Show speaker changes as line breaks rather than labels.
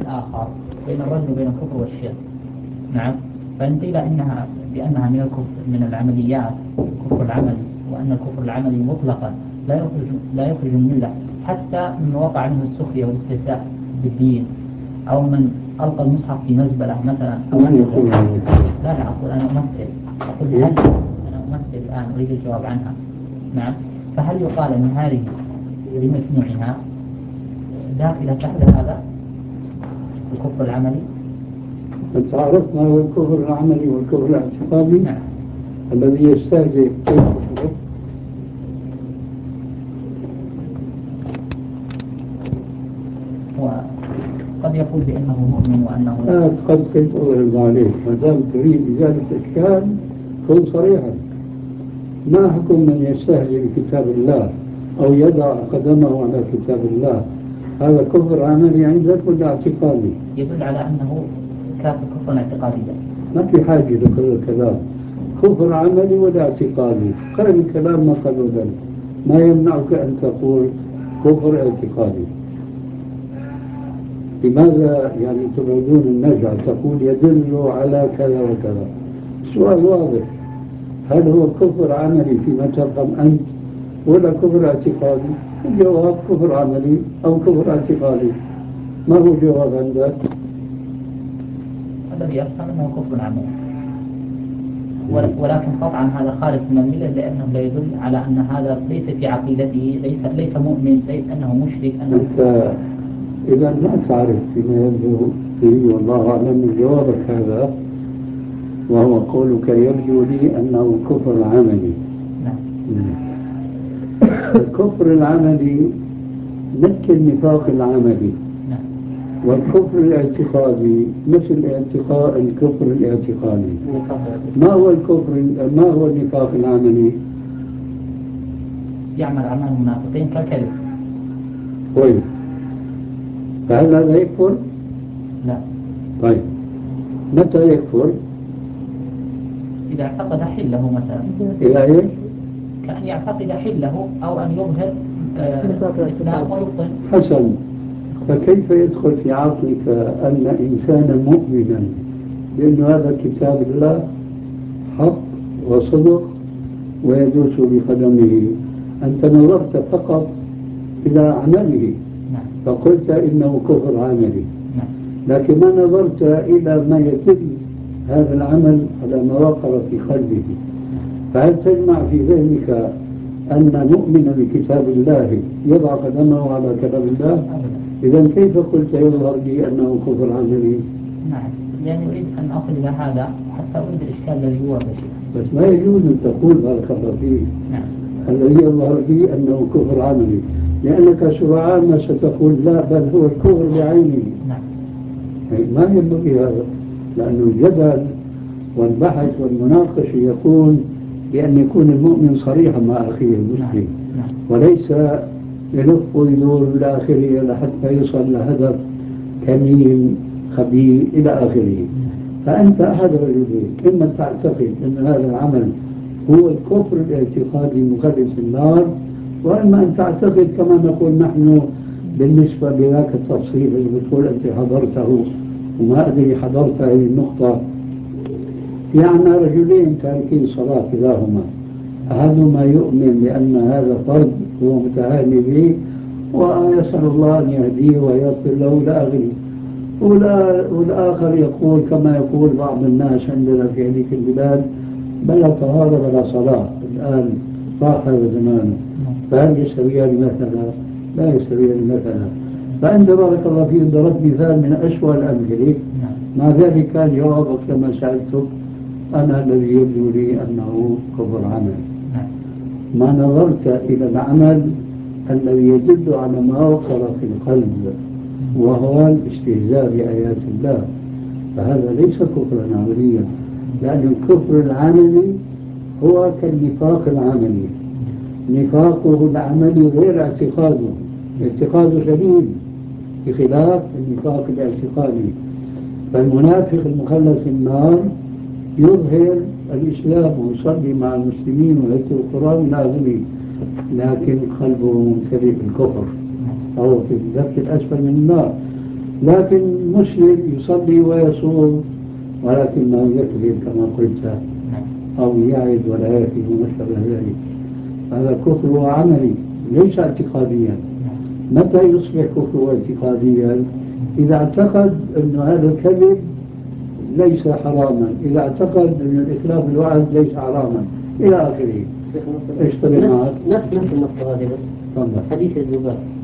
الآخر بين الرجل وبين الكفر والشرك. نعم. فإن قيل بأنها من الكفر من العمليات الكفر العملي، وأن الكفر العملي مطلقا لا يخرج من الملة، حتى من وقع منه السخرية والاستهزاء بالدين، أو من ألقى المصحف في مزبلة مثلا، أو
من يقول هذا؟
لا أقول أنا أمثل، أقول هل أنا أمثل الآن أريد الجواب عنها. نعم. فهل يقال أن هذه بمجموعها داخلة تحت هذا الكفر العملي؟
أنت عرفت ما هو الكفر العملي والكفر الاعتقادي؟
نعم.
الذي يستهزئ بالكفر.
وقد يقول بأنه مؤمن وأنه
لا قد كنت أغلب عليك، ما دام تريد إزالة الإشكال كن صريحا. ما حكم من يستهزئ بكتاب الله أو يضع قدمه على كتاب الله؟ هذا كفر عملي عندك ولا اعتقادي؟
يدل على أنه كافر كفرا اعتقاديا.
ما في حاجة لكل الكلام. كفر عملي ولا اعتقادي؟ قال الكلام ما قالوا ذلك. ما يمنعك أن تقول كفر اعتقادي. لماذا يعني تبعدون النجع؟ تقول يدل على كذا وكذا. السؤال واضح، هل هو كفر عملي فيما تفهم أنت ولا كفر اعتقادي؟ الجواب كفر عملي أو كفر اعتقادي. ما هو جواب عندك؟
الذي أفهم أنه كفر عملي، ولكن قطعا هذا خارج من الملة، لأنه لا يدل على أن هذا ليس في عقيدته، ليس مؤمن، ليس أنه مشرك، أنه
أنت إذا ما تعرف فيما يبدو لي والله أعلم من جوابك هذا، وهو قولك يبدو لي أنه كفر عملي.
نعم.
الكفر العملي مثل النفاق العملي،
نعم.
والكفر الاعتقادي مثل الكفر الاعتقادي. ما هو النفاق العملي؟
يعمل أعمال المنافقين كالكذب.
طيب، فهل هذا يكفر؟
لا.
طيب، متى يكفر؟
إذا اعتقد حله مثلا.
إذا إيش؟
كأن يعتقد حله أو أن يظهر الإسلام ويبطن.
حسن. فكيف يدخل في عقلك أن إنسانا مؤمنا بأن هذا كتاب الله حق وصدق ويدوس بقدمه؟ أنت نظرت فقط إلى عمله فقلت إنه كفر عملي، لكن ما نظرت إلى ما يتم هذا العمل على ما وقر في قلبه. فهل تجمع في ذهنك أن مؤمن بكتاب الله يضع قدمه على كتاب الله؟ إذا كيف قلت يظهر لي أنه كفر عملي؟
نعم، يعني أريد أن أصل إلى هذا حتى أريد الإشكال الذي هو
بس ما يجوز أن تقول بارك الله فيه.
نعم.
الذي يظهر لي أنه كفر عملي، لأنك سرعان ما ستقول لا بل هو الكفر بعينه.
نعم.
ما ينبغي هذا، لأن الجدل والبحث والمناقشة يكون بأن يكون المؤمن صريحا مع أخيه المسلم، وليس يلف ويدور إلى آخره لحتى يوصل لهدف كمين خبيث إلى آخره. فأنت أحد الرجلين، إما تعتقد أن هذا العمل هو الكفر الاعتقادي المخلد في النار، وإما أن تعتقد كما نقول نحن بالنسبة لذاك التفصيل اللي بتقول أنت حضرته وما أدري حضرت هذه النقطة. يعني رجلين تاركين الصلاة كلاهما، أحدهما يؤمن بأن هذا فرض هو متهاني به ويسأل الله أن يهديه ويغفر له إلى آخره، والآخر يقول كما يقول بعض الناس عندنا في هذه البلاد بلا طهارة بلا صلاة. الآن راح هذا زمانه، فهل يستويان مثلا؟ لا يستويان مثلا. فأنت بارك الله فيك ضربت مثال من أسوأ الأمثلة، مع ذلك كان جوابك لما سألتك أنا الذي يبدو لي أنه كفر عمل. ما نظرت إلى العمل الذي يدل على ما وقر في القلب وهو الاستهزاء بآيات الله، فهذا ليس كفرا عمليا، لأن الكفر العملي هو كالنفاق العملي، نفاقه العملي غير اعتقاده، اعتقاده سليم بخلاف النفاق الاعتقادي. فالمنافق المخلد في النار يظهر الإسلام ويصلي مع المسلمين ويتلو القرآن إلى آخره، لكن قلبه ممتلئ بالكفر، أو في الدرك الأسفل من النار. لكن مسلم يصلي ويصوم ولكنه يكذب كما قلت أو يعد ولا يأتي وما شابه ذلك، هذا كفر عملي ليس اعتقاديا. متى يصبح كفر اعتقاديا؟ إذا اعتقد أن هذا الكذب ليس حراما، إذا اعتقد أن الإخلاف الوعد ليس حراما إلى آخره. ايش طلع معك؟
نفس النقطة هذه بس.
تفضل.
حديث الذباب